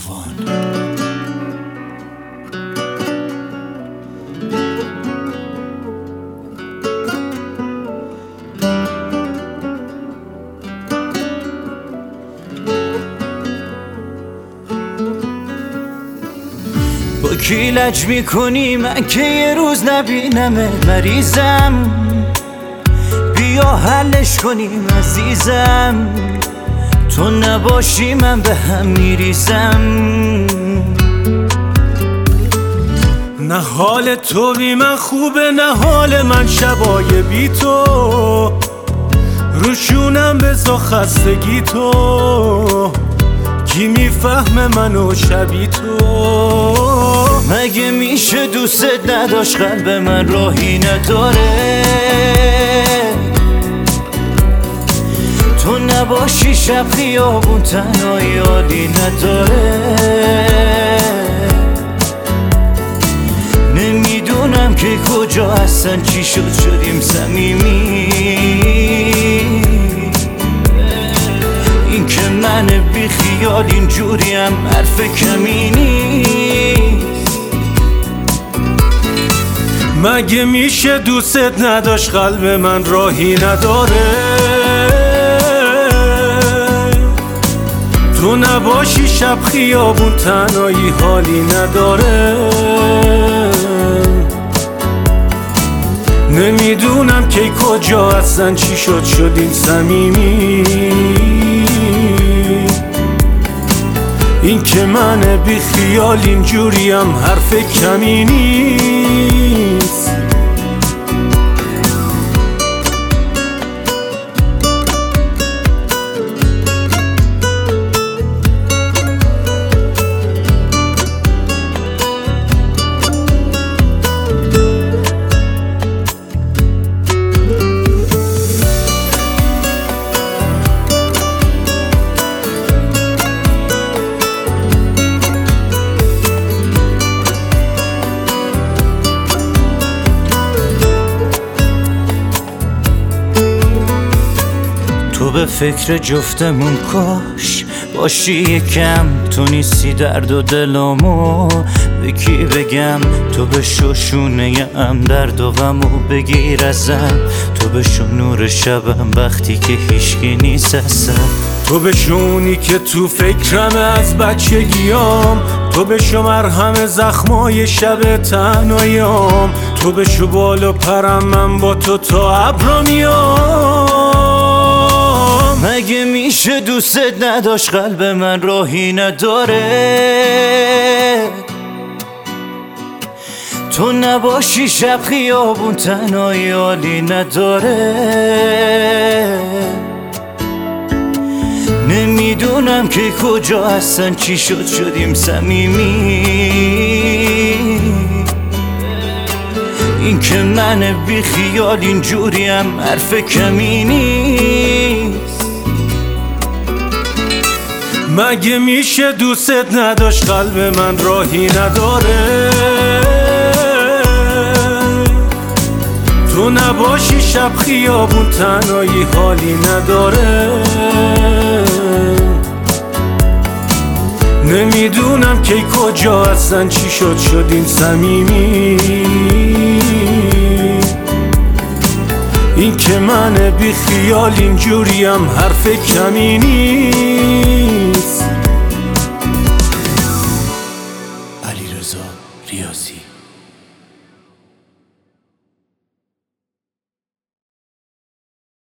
تابان. با کی لج میکنی من که یه روز نبینمه؟ مریضم بیا حلش کنیم عزیزم، تو نباشی من به هم میریزم. نه حال تو بی من خوبه نه حال من شبای بی تو، روشونم بزا خستگی تو، کی میفهمه منو شبی تو؟ مگه میشه دوست نداشت قلب من راهی نداره؟ تو نباشی شب خیابون تنهایی حالی نداره. نمیدونم که کجا هستن چی شدیم صمیمی، این که من بی خیال اینجوریم حرف کمی نیست. مگه میشه دوست نداشت قلب من راهی نداره؟ تو نباشی شب خیابون تنهایی حالی نداره. نمیدونم که کجا هستن چی شدیم صمیمی، این که من بی خیال اینجوریم حرف کمی نیست. تو به فکر جفتمون کاش باشی یکم، تو نیستی درد و دلمو به کی بگم؟ تو به شونه ام درد و غمو بگیر ازم، تو به نور شبم وقتی که هیچکی نیست اصلا. تو به شونی که تو فکرم از بچگیام، تو به شو مرهم زخمای شب تنهاییام، تو به شو بال و پرم من با تو تا ابرا میام. مگه میشه دوست نداشت قلب من راهی نداره؟ تو نباشی شب خیابون تنهایی حالی نداره. نمیدونم که کجا هستن چی شدیم صمیمی، این که من بی خیال اینجوریم حرف کمی نیست. مگه میشه دوست نداشت قلب من راهی نداره؟ تو نباشی شب خیابون تنهایی حالی نداره. نمیدونم که کجا هستن چی شدیم صمیمی، این که من بی خیال اینجوریم حرف کمی نیست. علیرضا ریاضی.